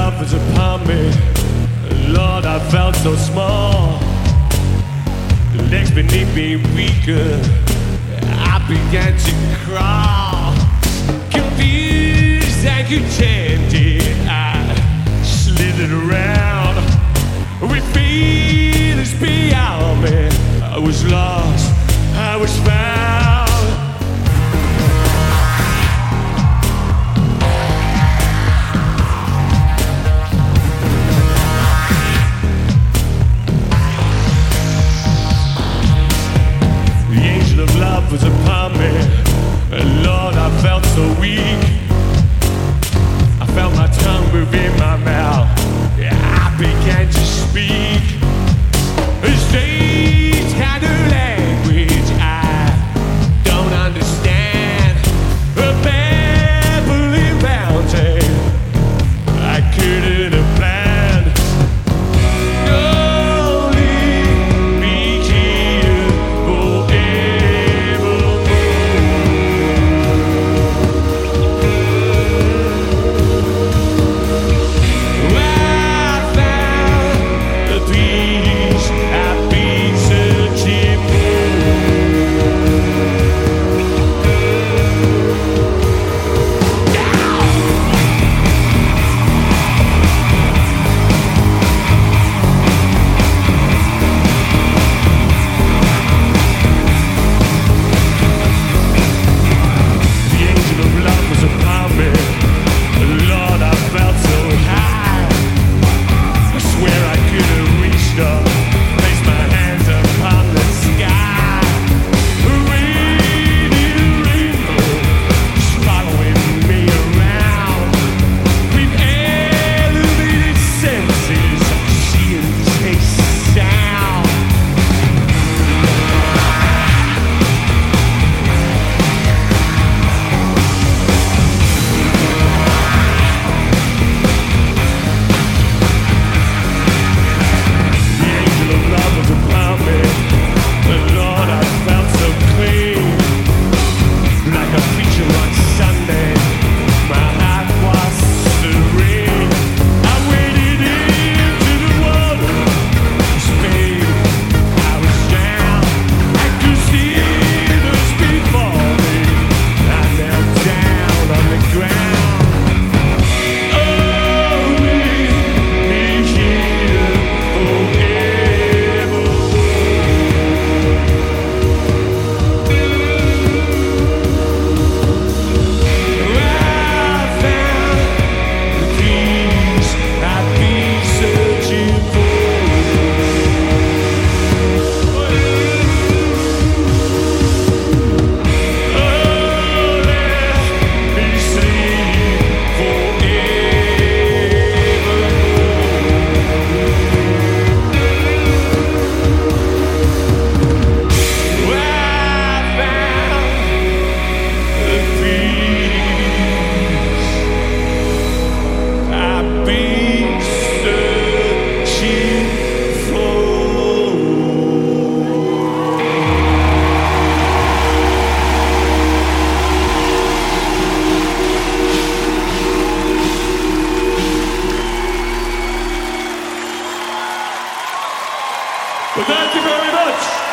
love was upon me. Lord, I felt so small. The legs beneath me weaker. I began to crawl. Confused and contented, I slithered around. With feelings beyond me, I was lost, I was found. Love was upon me, and Lord, I felt so weak. I felt my tongue move in my mouth. I began to speak a strange kind of language I don't understand. A babbling mountain I couldn't have planned. Well, thank you very much.